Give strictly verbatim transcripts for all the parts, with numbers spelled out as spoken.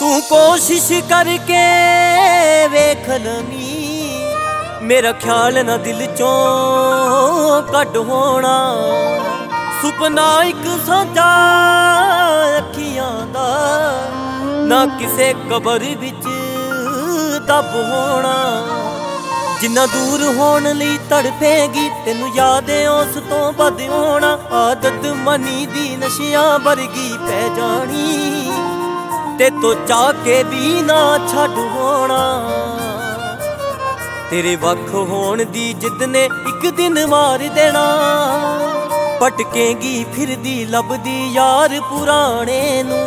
तू कोशिश करके वेख लमी, मेरा ख्याल ना दिल चों कट होना। सुपना एक साझा अखियां दा, ना किसे कबर विच दब होना। जिन्ना दूर होने लई तड़पेगी तेनू याद उस तो बद होना। आदत मनी दी नशियां वर्गी पै जानी, ते तो चाह के भी ना छड्ड होना। तेरे वख होण दी जिद ने एक दिन मार देना। भटकेगी फिरदी लभदी यार पुराने नू।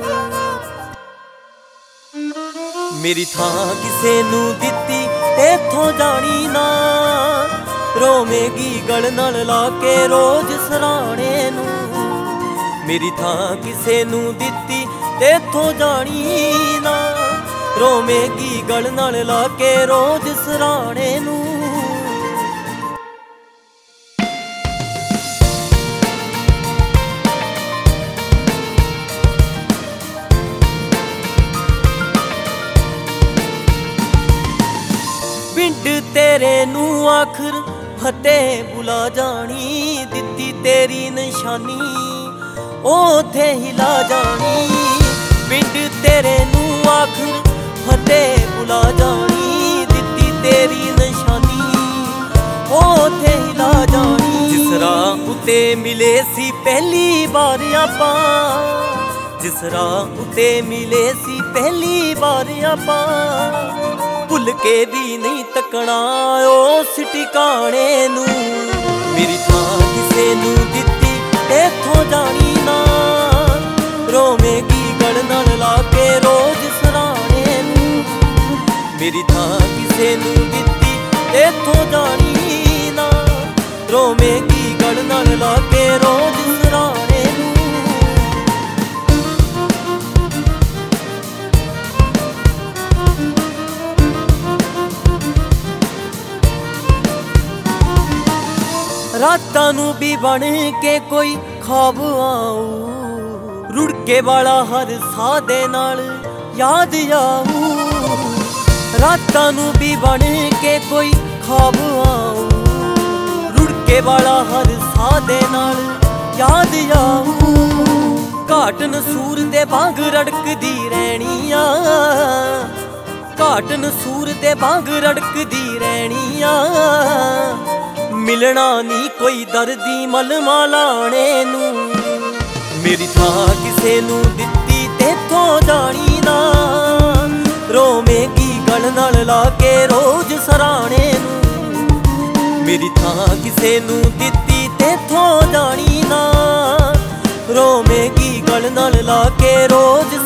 मेरी थां किसे नू दित्ती इत्थों जानी ना, रोवेगी गल नाल ला के रोज सराणे नू। मेरी थां किसे नू दित्ती इत्थों जानी ना, रोवेगी गल नाल ला के रोज सराणे नू। पिंड तेरे नू आखर फतेह बुला जानी, दित्ती तेरी निशानी ओथे हिला जानी। पिंड तेरे नू आखर फतेह बुला जानी, दित्ती तेरी निशानी ओथे हिला जानी। जिस राह उते मिले सी पहली बार आपां, जिस राह उते मिले सी पहली बार आपां, भुल के भी नहीं तकना उस ठिकाने नू। मेरी थां किसे नू दित्ती इत्थों जानी ना, रोवेगी गल नाल ला के रोज सराणे नू। मेरी थां किसे नू दित्ती इत्थों जानी ना, रोवेगी गल नाल ला के रोज सराणे नू। रातां नू भी बन के कोई ख्वाब आऊ, रुड़के वाला हर साह दे नाल याद आऊ। रातां नू भी बन के कोई ख्वाब आऊ, रुड़के वाला हर साह दे नाल याद आऊ। घाटन सूर दे वांग रड़कदी रहनिया, घाटन सूर दे वांग रड़कदी रहनिया। मिलना नी कोई दर्दी मलमा लाने नू। मेरी थां किसे नू दित्ती तेथों जानी ना, रोवेगी गल नाल ला के रोज सराणे नू। मेरी थां किसे नू दित्ती तेथों जानी ना, रोवेगी गल नाल ला के रोज